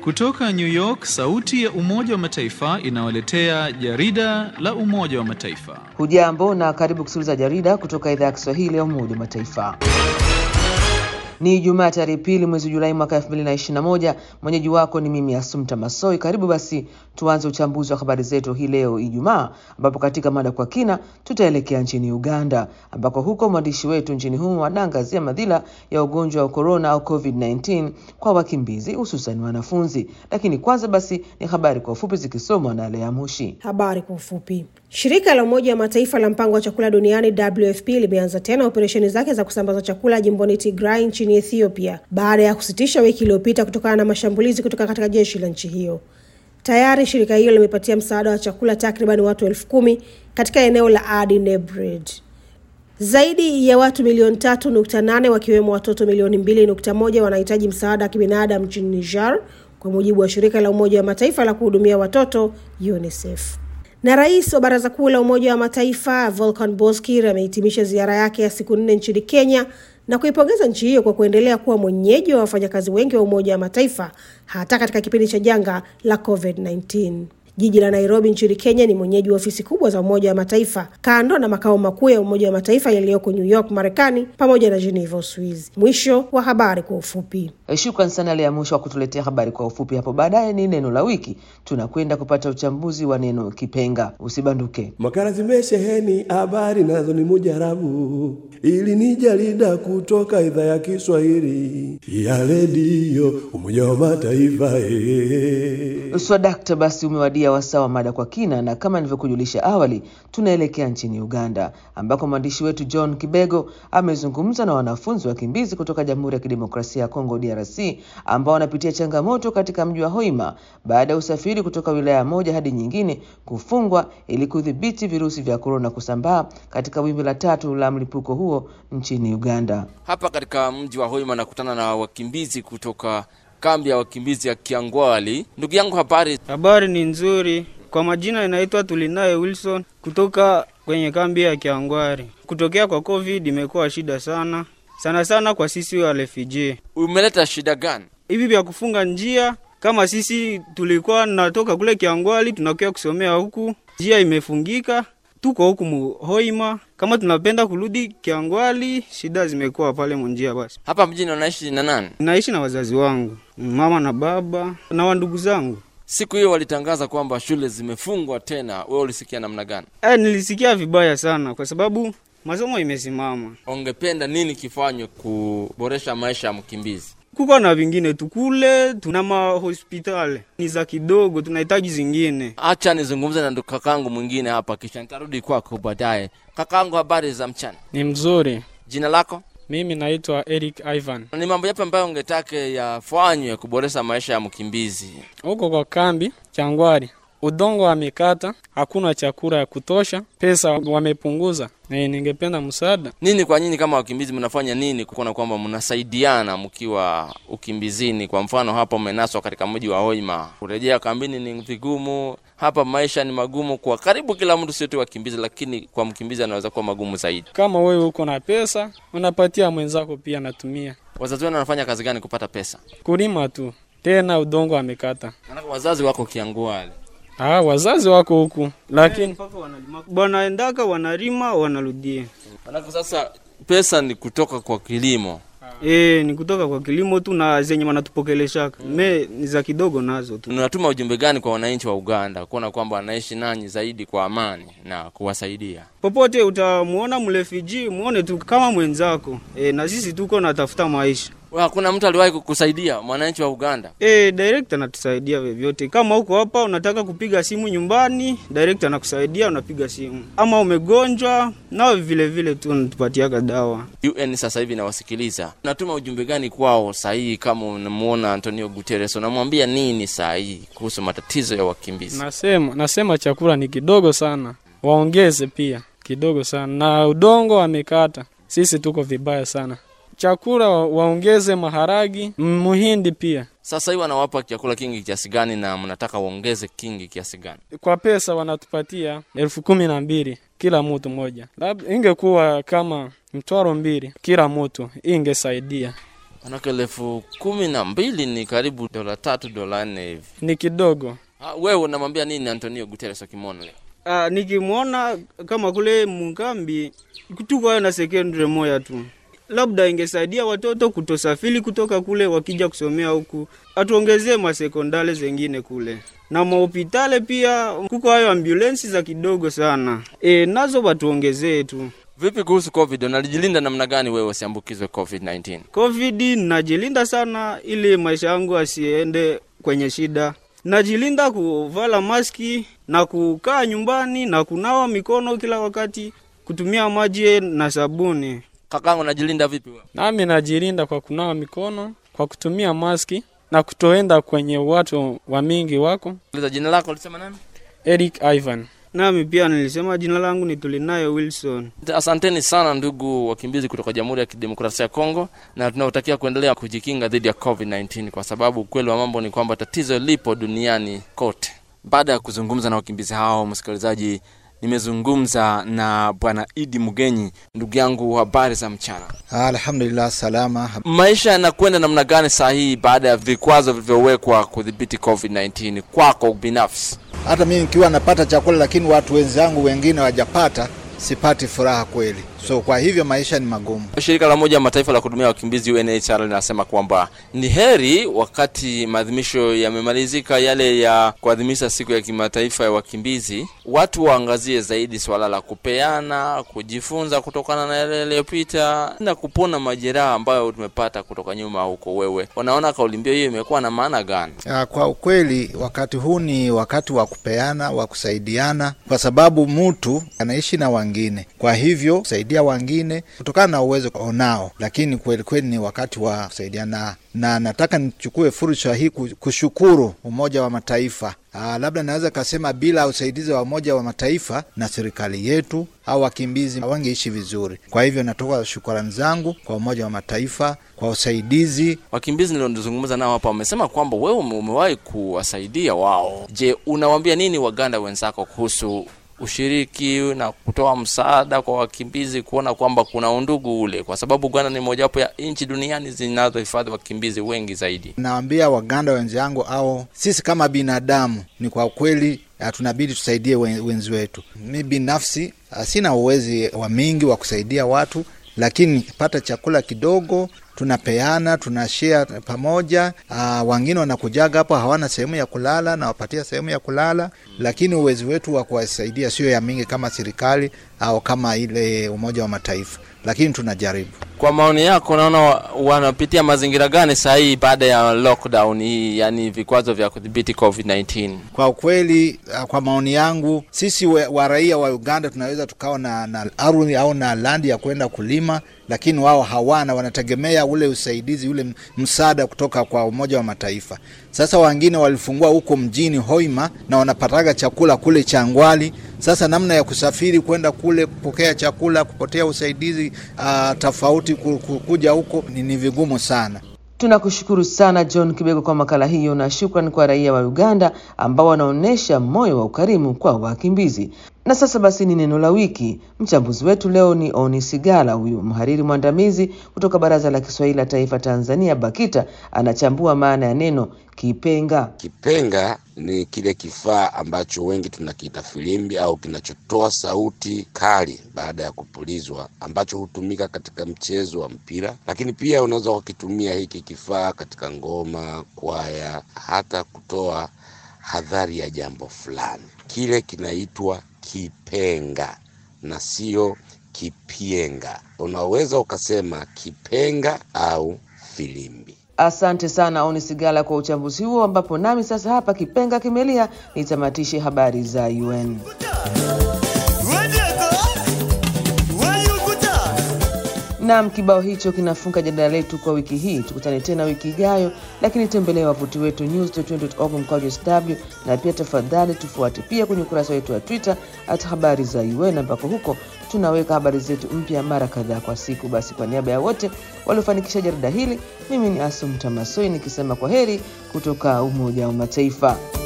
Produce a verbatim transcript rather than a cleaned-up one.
Kutoka New York, sauti ya Umoja wa Mataifa inawaletea jarida la Umoja wa Mataifa. Hujambo na karibu kusikiliza jarida kutoka idhaa ya Kiswahili ya Umoja wa Mataifa. Ni Ijumaa tarehe pili mwezi Julai mwaka elfu mbili na ishirini na moja. Mwenyeji wako ni mimi Asumta Masoi. Karibu basi tuanze uchambuzi wa habari zetu hii leo Ijumaa, ambapo katika mada kwa kina tutaelekea nchini Uganda, ambako huko mwandishi wetu nchini humo anaangazia madhila ya ugonjwa wa corona au covid kumi na tisa kwa wakimbizi hususan wanafunzi. Lakini kwanza basi ni habari kwa ufupi zikisomwa na Lea Mushi. Habari kwa ufupi. Shirika la Umoja wa Mataifa la Mpango wa Chakula Duniani W F P limeanza tena operesheni zake za kusambaza chakula jimboni Tigray nchini Ethiopia baada ya kusitisha wiki iliyopita kutokana na mashambulizi kutoka katika jeshi la nchi hiyo. Tayari shirika hilo limepatia msaada wa chakula takriban watu elfu kumi katika eneo la Adi Nebred. Zaidi ya watu milioni tatu nukta nane wakiwemo watoto milioni mbili nukta moja wanahitaji msaada wa kibinadamu nchini Niger, kwa mujibu wa shirika la Umoja wa Mataifa la kuhudumia watoto UNICEF. Na rais wa Baraza Kuu la Umoja wa Mataifa Volkan Bozkir amehitimisha ziara yake ya siku nne nchini Kenya na kuipongeza nchi hiyo kwa kuendelea kuwa mwenyeji wa wafanyakazi wengi wa Umoja wa Mataifa hata katika kipindi cha janga la covid kumi na tisa. Jiji la Nairobi nchini Kenya ni mwenyeji wa ofisi kubwa za Umoja wa Mataifa, kando na makao makuu ya Umoja wa Mataifa yaliyoko New York, Marekani, pamoja na Geneva, Uswizi. Mwisho wa habari kwa ufupi. Shukrani sana Lea Mushi wa kutuletea habari kwa ufupi. Hapo baadaye ni neno la wiki. Tunakwenda kupata uchambuzi wa neno kipenga. Usibanduke. Makala zimesheheni habari nazo ni mujarabu. Ili ni jarida kutoka idhaa ya Kiswahili ya redio Umoja wa Mataifa. Uswadakta basi umewadia wasawa mada kwa kina, na kama nilivyokujulisha awali tunaelekea nchini Uganda, ambako mwandishi wetu John Kibego amezungumza na wanafunzi wakimbizi kutoka Jamhuri ya Kidemokrasia ya Kongo D R C ambao wanapitia changamoto katika mji wa Hoima baada ya usafiri kutoka wilaya moja hadi nyingine kufungwa ili kudhibiti virusi vya corona kusambaa katika wimbi la tatu la mlipuko huo nchini Uganda. Hapa katika mji wa Hoima nakutana na wakimbizi kutoka kambi ya wakimbizi ya Kiangwali. Ndugu yangu, habari? Habari ni nzuri. Kwa majina inaitwa Tulinaye Wilson kutoka kwenye kambi ya Kiangwali. Kutokea kwa COVID imekuwa shida sana. Sana sana kwa sisi wa refugee. Umeleta shida gani? Hivi vya kufunga njia, kama sisi tulikuwa natoka kule Kiangwali tunakuja kusomea huku, njia imefungika. Tuko huku Hoima, kama tunapenda kurudi Kiangwali, shida zimekuwa pale munjia basi. Hapa mjini unaishi na nani? Naishi na wazazi wangu, mama na baba na wandugu zangu. Siku hiyo walitangaza kwamba shule zimefungwa tena. Wewe ulisikia namna gani? Eh, nilisikia vibaya sana kwa sababu masomo imesimama. Ungependa nini kifanywe kuboresha maisha ya mkimbizi? Kuko na vingine tukule, tuna mahospitali ni za kidogo, tunahitaji zingine. Acha nizungumze na ndugu kakangu mwingine hapa kisha nitarudi kwako baadaye. Kakangu, habari za mchana? Ni mzuri. Jina lako? Mimi naitwa Eric Ivan. Ni mambo yapi ambayo ungetaka yafanywe kuboresha maisha ya mkimbizi? Huko kwa kambi Kiangwali udongo wamekata, hakuna chakula ya kutosha, pesa wamepunguza. Na ningependa msaada. Nini kwa nyinyi kama wakimbizi mnafanya nini kuona kwamba mnasaidiana mkiwa ukimbizini? Kwa mfano hapa umenaswa katika mji wa Hoima, kurejea kambini ni vigumu. Hapa maisha ni magumu kwa karibu kila mtu, sio tu wakimbizi, lakini kwa mkimbizi anaweza kuwa magumu zaidi. Kama wewe uko na pesa, unapatia mwenzako pia natumia. Wazazi wenu wanafanya kazi gani kupata pesa? Kulima tu. Tena udongo wamekata. Wazazi wako Kiangwali? Ah, wazazi wako huku, lakini bwana endaka wanalima wanarudia. Alafu sasa pesa ni kutoka kwa kilimo. Eh, ni kutoka kwa kilimo tu na zenye wanatupokelesha. Me ni za kidogo nazo tu. Unatuma ujumbe gani kwa wananchi wa Uganda kuona kwamba wanaishi nanyi zaidi kwa amani na kuwasaidia? Popote utamuona mrefugee, muone tu kama mwenzako. Eh, na sisi tuko natafuta maisha. Wewe hakuna mtu aliwahi kukusaidia mwananchi wa Uganda? Eh, director anatusaidia vyovyote. Kama uko hapa unataka kupiga simu nyumbani, director anakusaidia, unapiga simu. Ama umegonjwa, nao vile vile tu unatupatia dawa. U N sasa hivi inawasikiliza. Natuma ujumbe gani kwao sahihi kama unamuona Antonio Guterres? Unamwambia nini sahihi kuhusu matatizo ya wakimbizi? Nasema, nasema chakula ni kidogo sana. Waongeze pia kidogo sana. Na udongo wamekata. Sisi tuko vibaya sana. Chakula waongeze maharagi, muhindi pia. Sasa hivi wanawapa chakula kingi kiasi gani na mnataka waongeze kingi kiasi gani? Kwa pesa wanatupatia elfu kumi na mbili kila mtu moja. Labda ingekuwa kama mtwaro mbili kila mtu ingesaidia. Manake elfu kumi na mbili ni karibu dola tatu dola nne hivi. Ni kidogo. Ha, wewe unamwambia nini Antonio Guterres akimwona leo? Ah, nikimwona kama kule Mungambi kutuko na secondary moja tu. Labda ingesaidia watoto kutosafiri kutoka kule wakija kusomea huku. Atuongezee masekondari zingine kule. Na mahospitali pia kuko hayo ambulance za kidogo sana. E, nazo watuongezee tu. Vipi kuhusu COVID? Unajilinda namna gani wewe usiambukizwe COVID nineteen? COVID najilinda sana ili maisha yangu asiende kwenye shida. Najilinda kuvala maski na kukaa nyumbani na kunawa mikono kila wakati, kutumia maji na sabuni. Kakangu unajilinda vipi wewe? Nami najilinda kwa kunawa mikono, kwa kutumia maski na kutoenda kwenye watu wa mingi wako. Jina lako ulisema nani? Eric Ivan. Nami pia nilisema jina langu ni Tulinayo Wilson. Asanteni sana ndugu wakimbizi kutoka Jamhuri ya Kidemokrasia ya Kongo, na tunawatakia kuendelea kujikinga dhidi ya COVID nineteen kwa sababu kweli wa mambo ni kwamba tatizo lipo duniani kote. Baada ya kuzungumza na wakimbizi hao, msikilizaji, nimezungumza na Bwana Idi Mugenyi. Ndugu yangu, habari za mchana? Alhamdulillah salama. Maisha yanakwenda namna gani saa hii baada ya vikwazo vilivyowekwa kudhibiti COVID nineteen kwako binafsi? Hata mimi nikiwa napata chakula lakini watu wenzangu wengine hawajapata, sipati furaha kweli. So kwa hivyo maisha ni magumu. Shirika la Umoja wa Mataifa la kuhudumia wakimbizi U N H C R linasema kwamba ni heri wakati maadhimisho yamemalizika yale ya kuadhimisha siku ya kimataifa ya wakimbizi, watu waangazie zaidi swala la kupeana, kujifunza kutokana na yale yaliyopita na kupona majeraha ambayo tumepata kutoka nyuma huko. Wewe unaona kauli mbiu hiyo imekuwa na maana gani? Kwa ukweli wakati huu ni wakati wa kupeana, wa kusaidiana, kwa sababu mtu anaishi na wengine. Kwa hivyo kusaidia wengine kutokana na uwezo onao, lakini kweli kweli ni wakati wa kusaidiana. Na nataka nichukue fursa hii kushukuru Umoja wa Mataifa. Aa, labda naweza kusema bila usaidizi wa Umoja wa Mataifa na serikali yetu au wakimbizi hawangeishi vizuri. Kwa hivyo natoa shukrani zangu kwa Umoja wa Mataifa kwa usaidizi. Wakimbizi nilizungumza nao hapa wamesema kwamba wewe umewahi kuwasaidia wao. Je, unawaambia nini Waganda wenzako kuhusu ushiriki na kutoa msaada kwa wakimbizi, kuona kwamba kuna undugu ule, kwa sababu Uganda ni moja wapo ya nchi duniani zinazohifadhi wakimbizi wengi zaidi? Naambia Waganda wenzangu au sisi kama binadamu ni kwa kweli tunabidi tusaidie wenzi wetu. Mimi binafsi sina uwezo wa mingi wa kusaidia watu, lakini pata chakula kidogo tunapeana, tunashare pamoja. Uh, wengine wanakujaga hapo hawana sehemu ya kulala na wapatia sehemu ya kulala, lakini uwezo wetu wa kuwasaidia sio ya mingi kama serikali au kama ile Umoja wa Mataifa, lakini tunajaribu. Kwa maoni yako unaona wanapitia mazingira gani saa hii baada ya lockdown hii, yani vikwazo vya kudhibiti COVID nineteen? Kwa ukweli kwa maoni yangu sisi wa raia wa Uganda tunaweza tukao na, na ardhi au na land ya kwenda kulima, lakini wao hawana, wanategemea ule usaidizi, ule msaada kutoka kwa Umoja wa Mataifa. Sasa wengine walifungua huko mjini Hoima na wanapataga chakula kule Changwali. Sasa namna ya kusafiri kwenda kule kupokea chakula, kupotea usaidizi uh, tofauti kuja huko ni, ni vigumu sana. Tunakushukuru sana John Kibego kwa makala hiyo, na shukrani kwa raia wa Uganda ambao wanaonesha moyo wa ukarimu kwa wakimbizi. Na sasa basi ni neno la wiki. Mchambuzi wetu leo ni Oni Sigala, huyu mhariri mwandamizi kutoka Baraza la Kiswahili la Taifa Tanzania BAKITA, anachambua maana ya neno kipenga. Kipenga ni kile kifaa ambacho wengi tunakiita filimbi au kinachotoa sauti kali baada ya kupulizwa, ambacho hutumika katika mchezo wa mpira, lakini pia unaweza kukitumia hiki kifaa katika ngoma, kwaya, hata kutoa hadhari ya jambo fulani. Kile kinaitwa kipenga na sio kipienga. Unaweza ukasema kipenga au filimbi. Asante sana Oni Sigala kwa uchambuzi huo, ambapo nami sasa hapa kipenga kimelia nitamatishe habari za U N. Naam, kibao hicho kinafunga jadala letu kwa wiki hii. Tukutane tena wiki ijayo, lakini tembelea wavuti wetu news dot u n dot org mkwaju sw, na pia tafadhali tufuate pia kwenye ukurasa wetu wa Twitter at habari za U N, ambako huko tunaweka habari zetu mpya mara kadhaa kwa siku. Basi kwa niaba ya wote waliofanikisha jarida hili, mimi ni Asumta Masoi nikisema kwa heri kutoka Umoja wa Mataifa.